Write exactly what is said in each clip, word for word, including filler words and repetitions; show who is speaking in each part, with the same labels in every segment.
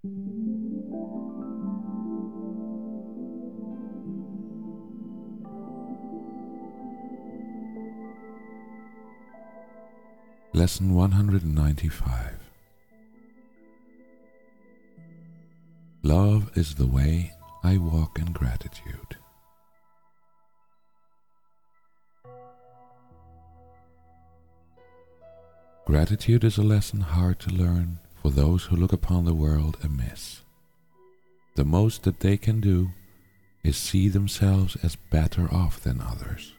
Speaker 1: Lesson one hundred ninety-five. Love is the way I walk in gratitude. Gratitude is a lesson hard to learn for those who look upon the world amiss. The most that they can do is see themselves as better off than others.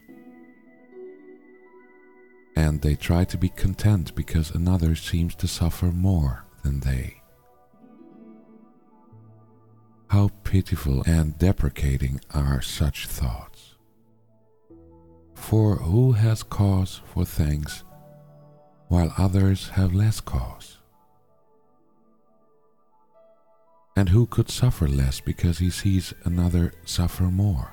Speaker 1: And they try to be content because another seems to suffer more than they. How pitiful and deprecating are such thoughts. For who has cause for thanks while others have less cause? And who could suffer less because he sees another suffer more?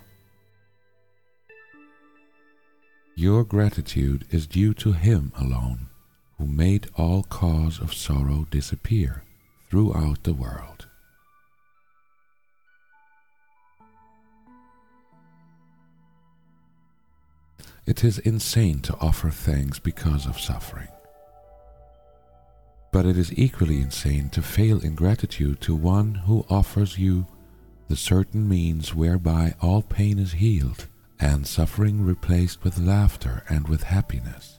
Speaker 1: Your gratitude is due to Him alone, who made all cause of sorrow disappear throughout the world. It is insane to offer thanks because of suffering. But it is equally insane to fail in gratitude to one who offers you the certain means whereby all pain is healed and suffering replaced with laughter and with happiness.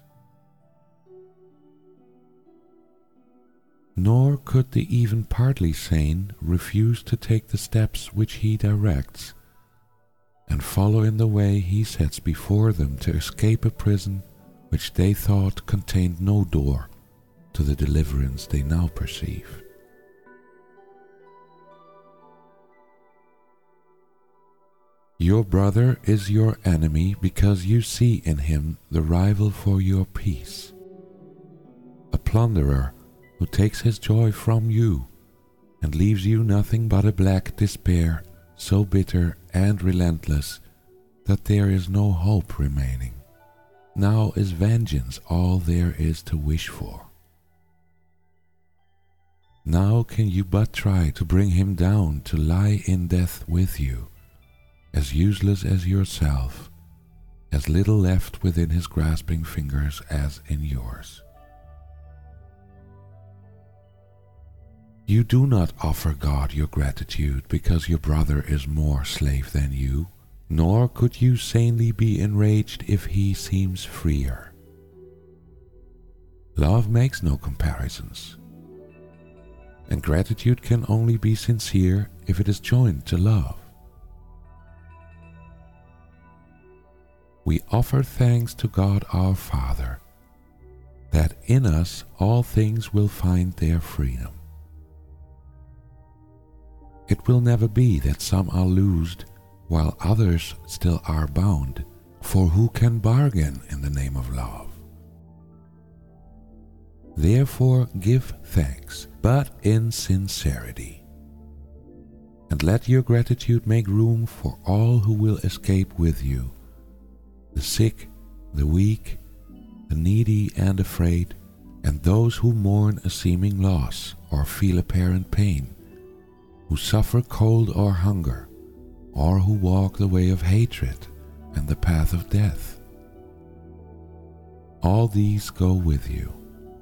Speaker 1: Nor could the even partly sane refuse to take the steps which He directs and follow in the way He sets before them to escape a prison which they thought contained no door to the deliverance they now perceive. Your brother is your enemy because you see in him the rival for your peace, a plunderer who takes his joy from you and leaves you nothing but a black despair so bitter and relentless that there is no hope remaining. Now is vengeance all there is to wish for. Now can you but try to bring him down to lie in death with you, as useless as yourself, as little left within his grasping fingers as in yours. You do not offer God your gratitude because your brother is more slave than you, nor could you sanely be enraged if he seems freer. Love makes no comparisons, and gratitude can only be sincere if it is joined to love. We offer thanks to God our Father, that in us all things will find their freedom. It will never be that some are loosed while others still are bound, for who can bargain in the name of love? Therefore give thanks, but in sincerity. And let your gratitude make room for all who will escape with you, the sick, the weak, the needy and afraid, and those who mourn a seeming loss or feel apparent pain, who suffer cold or hunger, or who walk the way of hatred and the path of death. All these go with you.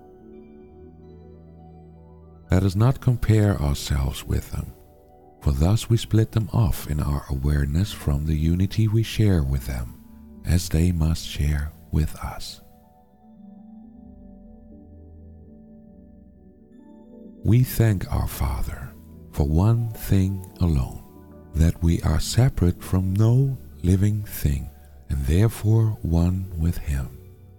Speaker 1: Let us not compare ourselves with them, for thus we split them off in our awareness from the unity we share with them, as they must share with us. We thank our Father for one thing alone, that we are separate from no living thing, and therefore one with Him.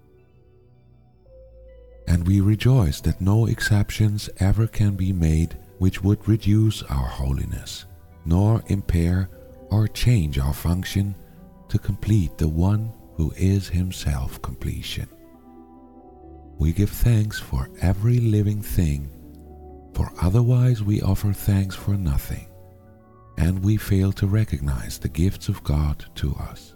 Speaker 1: And we rejoice that no exceptions ever can be made which would reduce our holiness, nor impair or change our function to complete the one who is Himself completion. We give thanks for every living thing, for otherwise we offer thanks for nothing, and we fail to recognize the gifts of God to us.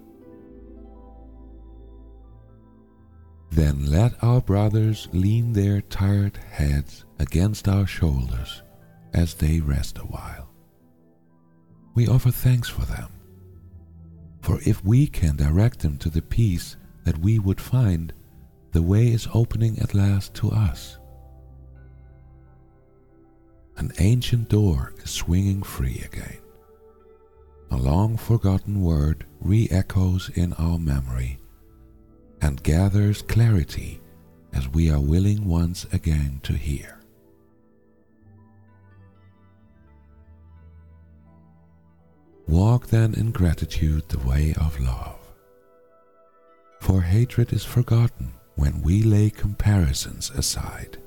Speaker 1: Then let our brothers lean their tired heads against our shoulders as they rest a while. We offer thanks for them, for if we can direct them to the peace that we would find, the way is opening at last to us. An ancient door is swinging free again. A long-forgotten word re-echoes in our memory and gathers clarity as we are willing once again to hear. Walk then in gratitude the way of love. For hatred is forgotten when we lay comparisons aside.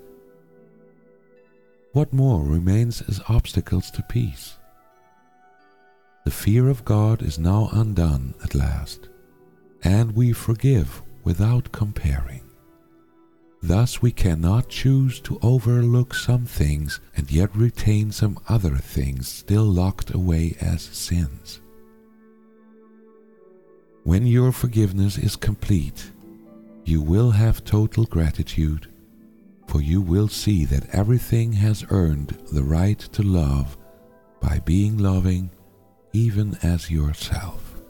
Speaker 1: What more remains as obstacles to peace? The fear of God is now undone at last, and we forgive without comparing. Thus we cannot choose to overlook some things and yet retain some other things still locked away as sins. When your forgiveness is complete, you will have total gratitude, for you will see that everything has earned the right to love by being loving even as yourself.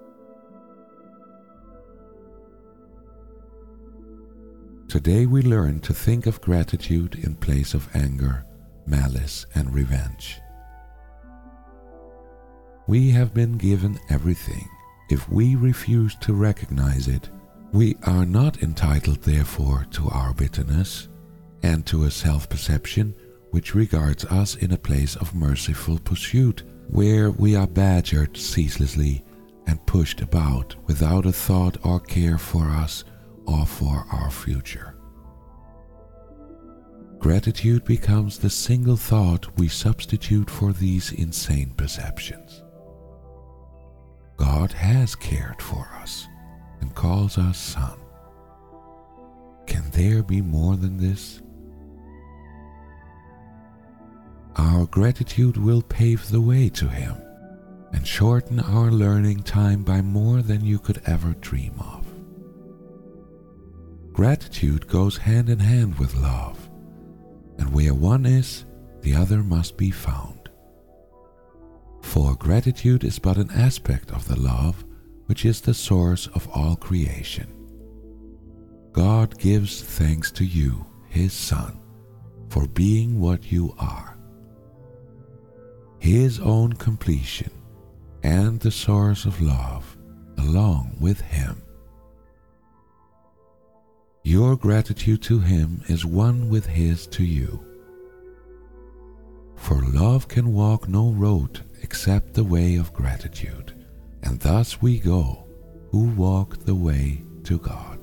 Speaker 1: Today we learn to think of gratitude in place of anger, malice, and revenge. We have been given everything. If we refuse to recognize it, we are not entitled therefore to our bitterness and to a self-perception which regards us in a place of merciful pursuit, where we are badgered ceaselessly and pushed about without a thought or care for us or for our future. Gratitude becomes the single thought we substitute for these insane perceptions. God has cared for us and calls us son. Can there be more than this? Our gratitude will pave the way to Him and shorten our learning time by more than you could ever dream of. Gratitude goes hand in hand with love, and where one is, the other must be found. For gratitude is but an aspect of the love which is the source of all creation. God gives thanks to you, His Son, for being what you are, His own completion and the source of love along with Him. Your gratitude to Him is one with His to you. For love can walk no road except the way of gratitude, and thus we go who walk the way to God.